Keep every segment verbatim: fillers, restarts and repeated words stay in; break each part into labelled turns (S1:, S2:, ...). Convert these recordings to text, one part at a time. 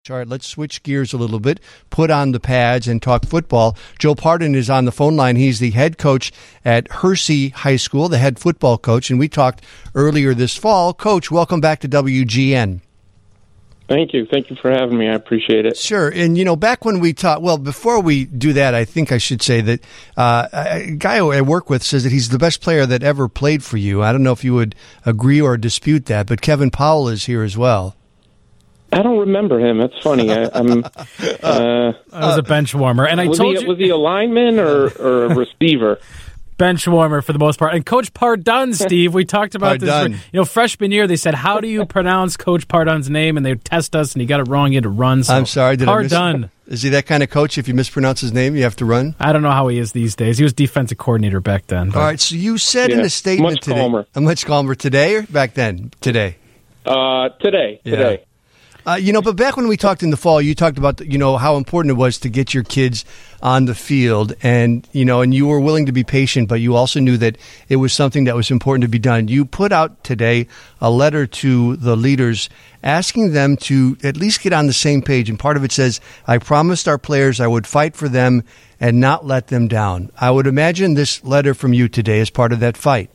S1: All right, let's switch gears a little bit, put on the pads, and talk football. Joe Pardon is on the phone line. He's the head coach at Hersey High School, the head football coach, and we talked earlier this fall. Coach, welcome back to W G N.
S2: Thank you. Thank you for having me. I appreciate it.
S1: Sure. And, you know, back when we talked, well, before we do that, I think I should say that uh, a guy I work with says that he's the best player that ever played for you. I don't know if you would agree or dispute that, but Kevin Powell is here as well.
S2: I don't remember him. That's funny. I, I'm. Uh,
S3: I was a bench warmer, and I
S2: was
S3: told
S2: he,
S3: you
S2: was he a lineman or, or a receiver?
S3: Bench warmer for the most part. And Coach Pardon, Steve, we talked about
S1: Pardon.
S3: this. You know, freshman year, they said, "How do you pronounce Coach Pardon's name?" And they would test us, and he got it wrong. He had to run. So
S1: I'm sorry. Did
S3: Pardon.
S1: I miss? Is he that kind of coach? If you mispronounce his name, you have to run.
S3: I don't know how he is these days. He was defensive coordinator back then. But.
S1: All right. So you said
S2: Yeah,
S1: in a statement
S2: much
S1: today,
S2: calmer.
S1: Uh, much calmer today or back then? Today.
S2: Uh, today.
S1: Yeah.
S2: Today.
S1: Uh, you know, but back when we talked in the fall, you talked about, you know, how important it was to get your kids on the field, and, you know, and you were willing to be patient, but you also knew that it was something that was important to be done. You put out today a letter to the leaders asking them to at least get on the same page, and part of it says, "I promised our players I would fight for them and not let them down." I would imagine this letter from you today is part of that fight.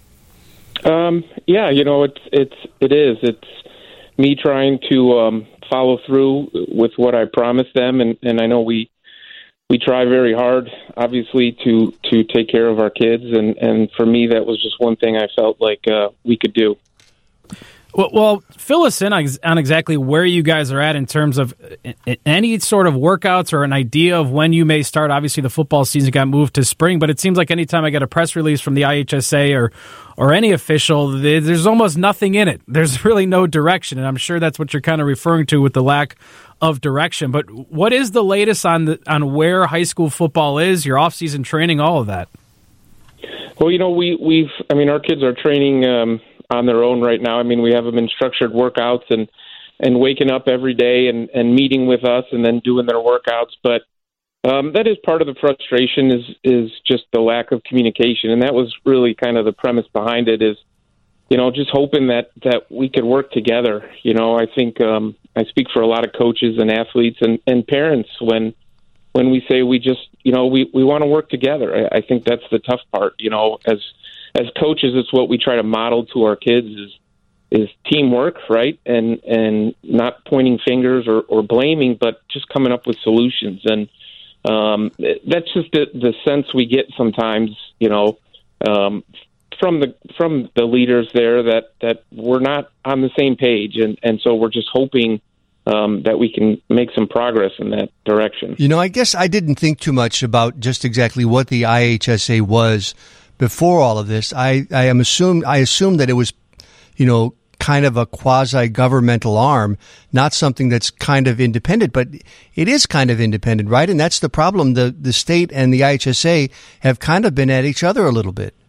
S2: Um, yeah, you know, it's it's it is. It's me trying to um, follow through with what I promised them, and, and I know we we try very hard, obviously, to, to take care of our kids, and, and for me, that was just one thing I felt like uh, we could do.
S3: Well, well, fill us in on exactly where you guys are at in terms of any sort of workouts or an idea of when you may start. Obviously, the football season got moved to spring, but it seems like anytime I get a press release from the I H S A or or any official, there's almost nothing in it. There's really no direction, and I'm sure that's what you're kind of referring to with the lack of direction. But what is the latest on the, on where high school football is, your off-season training, all of that?
S2: Well, you know, we, we've, I mean, our kids are training um, on their own right now. I mean, we have them in structured workouts and, and waking up every day and, and meeting with us and then doing their workouts. But um, that is part of the frustration is, is just the lack of communication. And that was really kind of the premise behind it is, you know, just hoping that, that we could work together. You know, I think um, I speak for a lot of coaches and athletes and, and parents when when we say we just, you know, we, we want to work together. I, I think that's the tough part. You know, as as coaches, it's what we try to model to our kids is is teamwork, right? And and not pointing fingers or, or blaming, but just coming up with solutions. And um, that's just the, the sense we get sometimes, you know, um, from the from the leaders there that, that we're not on the same page, and, and so we're just hoping um, that we can make some progress in that direction.
S1: You know, I guess I didn't think too much about just exactly what the I H S A was before all of this. I, I am assumed I assumed that it was, you know, kind of a quasi-governmental arm, not something that's kind of independent, but it is kind of independent, right? And that's the problem. The the state and the I H S A have kind of been at each other a little bit.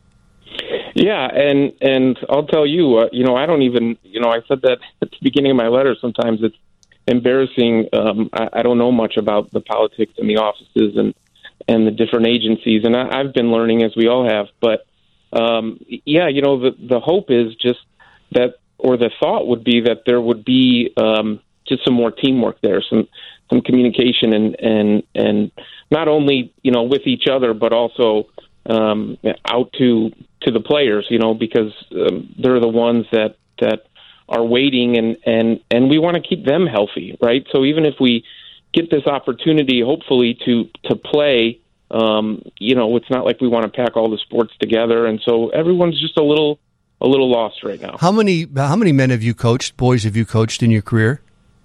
S2: Yeah, and and I'll tell you, uh, you know, I don't even, you know, I said that at the beginning of my letter. Sometimes it's embarrassing. Um, I, I don't know much about the politics in the offices and, and the different agencies, and I, I've been learning as we all have. But um, yeah, you know, the the hope is just that, or the thought would be that there would be um, just some more teamwork there, some some communication, and and and not only, you know, with each other, but also um, out to. to the players, you know, because um, they're the ones that, that are waiting, and, and, and we want to keep them healthy, right? So even if we get this opportunity, hopefully, to, to play, um, you know, it's not like we want to pack all the sports together, and so everyone's just a little a little lost right now.
S1: How many how many men have you coached, boys have you coached in your career?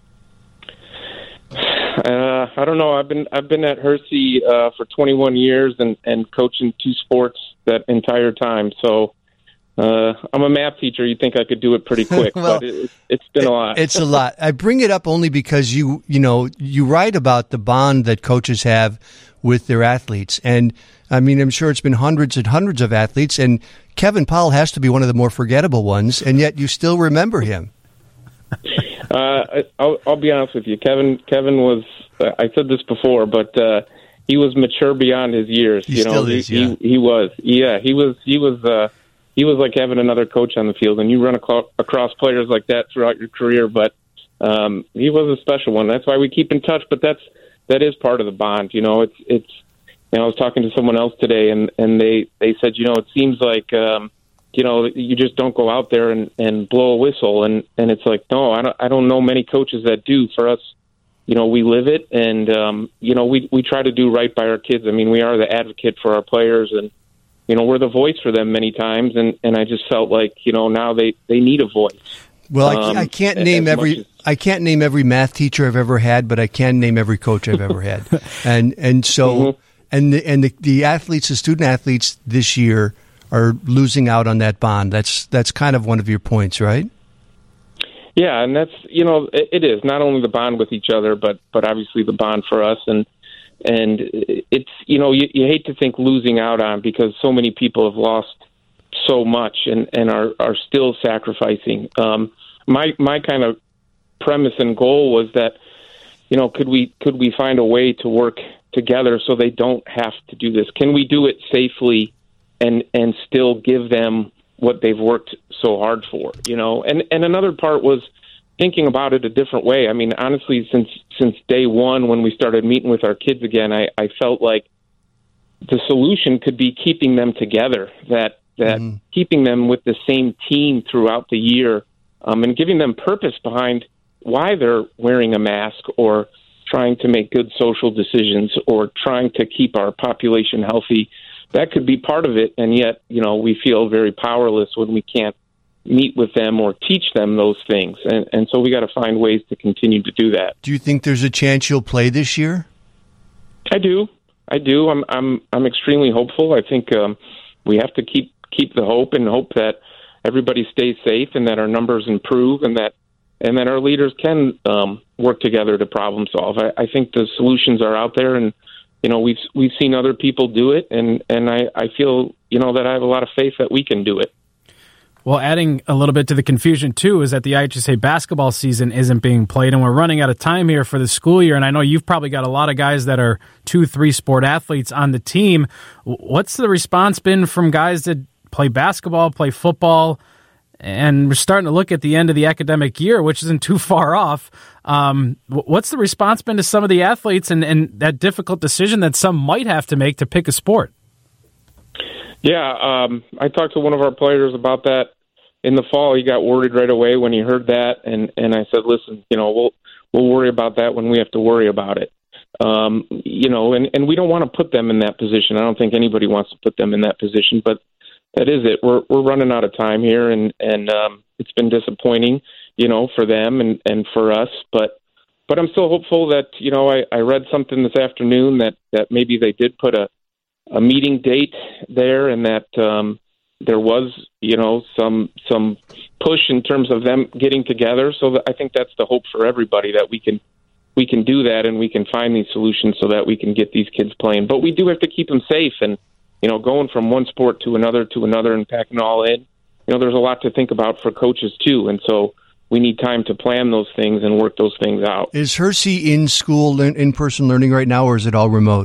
S2: Uh, I don't know. I've been I've been at Hersey uh, for twenty-one years and, and coaching two sports that entire time. So uh, I'm a math teacher. You'd think I could do it pretty quick, well, but it, it's been a lot.
S1: It's a lot. I bring it up only because you you know you write about the bond that coaches have with their athletes, and I mean I'm sure it's been hundreds and hundreds of athletes, and Kevin Powell has to be one of the more forgettable ones, and yet you still remember him.
S2: Uh, I'll, I'll be honest with you. Kevin Kevin was, uh, I said this before, but uh, he was mature beyond his years.
S1: He
S2: you
S1: still
S2: know,
S1: is,
S2: he,
S1: yeah.
S2: he, he was. Yeah, he was he was uh, he was like having another coach on the field, and you run ac- across players like that throughout your career, but um, he was a special one. That's why we keep in touch. But that's that is part of the bond. You know, it's it's. You know, I was talking to someone else today, and and they they said, you know, it seems like. Um, You know, you just don't go out there and, and blow a whistle, and, and it's like, no, I don't. I don't know many coaches that do. For us, you know, we live it, and um, you know, we we try to do right by our kids. I mean, we are the advocate for our players, and you know, we're the voice for them many times. And, and I just felt like, you know, now they, they need a voice.
S1: Well,
S2: um,
S1: I, I can't name every as, I can't name every math teacher I've ever had, but I can name every coach I've ever had, and and so mm-hmm. and the, and the, the athletes, the student athletes this year, are losing out on that bond. That's that's kind of one of your points, right?
S2: Yeah, and that's, you know, it, it is not only the bond with each other, but but obviously the bond for us, and and it's, you know, you, you hate to think losing out on, because so many people have lost so much and, and are, are still sacrificing. Um, my my kind of premise and goal was that, you know, could we could we find a way to work together so they don't have to do this? Can we do it safely? And and still give them what they've worked so hard for, you know. And and another part was thinking about it a different way. I mean, honestly, since since day one when we started meeting with our kids again, I, I felt like the solution could be keeping them together, that that mm. keeping them with the same team throughout the year, um, and giving them purpose behind why they're wearing a mask, or trying to make good social decisions, or trying to keep our population healthy. That could be part of it, and yet, you know, we feel very powerless when we can't meet with them or teach them those things. And, and so we got to find ways to continue to do that.
S1: Do you think there's a chance you'll play this year?
S2: I do. I do. I'm I'm I'm extremely hopeful. I think um, we have to keep keep the hope, and hope that everybody stays safe, and that our numbers improve, and that and that our leaders can um, work together to problem solve. I, I think the solutions are out there, and you know, we've we've seen other people do it, and, and I, I feel, you know, that I have a lot of faith that we can do it.
S3: Well, adding a little bit to the confusion, too, is that the I H S A basketball season isn't being played, and we're running out of time here for the school year, and I know you've probably got a lot of guys that are two, three-sport athletes on the team. What's the response been from guys that play basketball, play football, and we're starting to look at the end of the academic year, which isn't too far off. Um, what's the response been to some of the athletes, and, and that difficult decision that some might have to make to pick a sport?
S2: Yeah, um, I talked to one of our players about that in the fall. He got worried right away when he heard that, and, and I said, listen, you know, we'll we'll worry about that when we have to worry about it. Um, you know, and, and we don't want to put them in that position. I don't think anybody wants to put them in that position, but that is it. We're we're running out of time here, and and um, it's been disappointing, you know, for them and, and for us. But but I'm still hopeful that, you know, I, I read something this afternoon that, that maybe they did put a, a meeting date there, and that um, there was, you know, some some push in terms of them getting together. So that I think that's the hope for everybody, that we can we can do that, and we can find these solutions so that we can get these kids playing. But we do have to keep them safe, and you know, going from one sport to another to another and packing it all in, you know, there's a lot to think about for coaches too. And so we need time to plan those things and work those things out.
S1: Is Hersey in school, in-person learning right now, or is it all remote?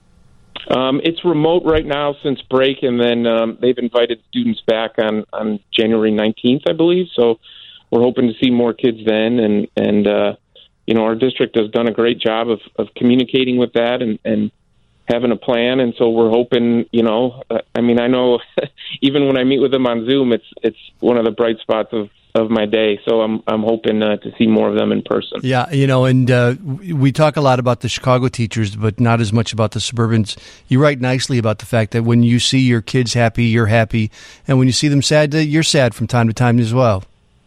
S2: Um, it's remote right now since break, and then um, they've invited students back on, on January nineteenth, I believe. So we're hoping to see more kids then. And, and uh, you know, our district has done a great job of, of communicating with that and, and having a plan, and so we're hoping, you know, uh, I mean, I know even when I meet with them on Zoom, it's it's one of the bright spots of, of my day, so I'm I'm hoping uh, to see more of them in person.
S1: Yeah, you know, and uh, we talk a lot about the Chicago teachers, but not as much about the Suburbans. You write nicely about the fact that when you see your kids happy, you're happy, and when you see them sad, you're sad from time to time as well.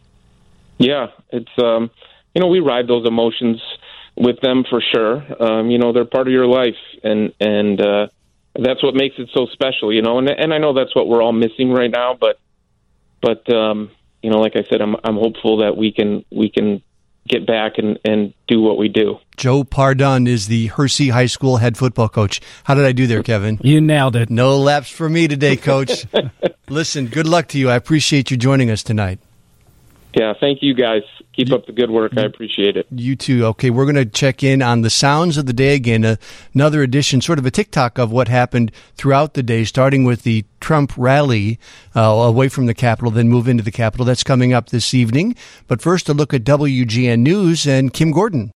S2: Yeah, it's, um, you know, we ride those emotions with them for sure. Um, you know, they're part of your life, and and uh, that's what makes it so special. You know, and and I know that's what we're all missing right now. But but um, you know, like I said, I'm I'm hopeful that we can we can get back and, and do what we do.
S1: Joe Pardun is the Hersey High School head football coach. How did I do there, Kevin?
S3: You nailed it.
S1: No laps for me today, Coach. Listen, good luck to you. I appreciate you joining us tonight.
S2: Yeah, thank you guys. Keep up the good work. I appreciate it.
S1: You too. Okay, we're going to check in on the sounds of the day again. Uh, another edition, sort of a TikTok of what happened throughout the day, starting with the Trump rally uh, away from the Capitol, then move into the Capitol. That's coming up this evening. But first, a look at W G N News and Kim Gordon.